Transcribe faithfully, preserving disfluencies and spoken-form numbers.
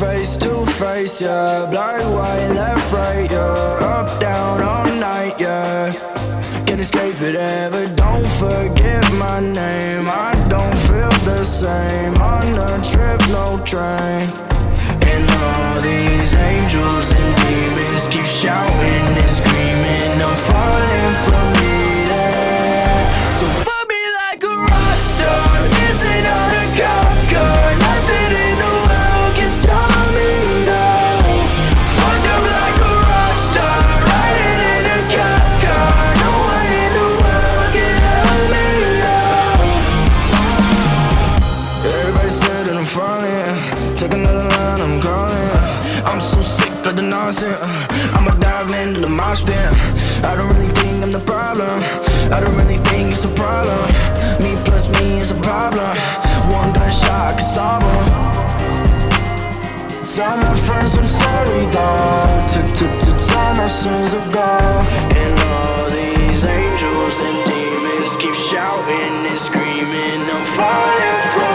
face to face, yeah. Black, white, left, right, yeah. Up, down, all night, yeah. Can't escape it ever, don't forget my name. I don't feel the same on a trip, no train. And all these angels and demons keep shouting and screaming, I'm falling from needing. So fuck me like a rock star, dancing on a cop car. Nothing in the world can stop me now. Fuck up like a rock star, riding in a cop car. No one in the world can help me now. Everybody said that I'm falling, take another line, I'm calling. I'm so sick of the nonsense, I'ma dive into the mosh pit. I don't really think I'm the problem, I don't really think it's a problem. Me plus me is a problem, one gunshot could solve them. Tell my friends I'm sorry though, to, to, to tell my sins are gone. And all these angels and demons keep shouting and screaming, I'm falling from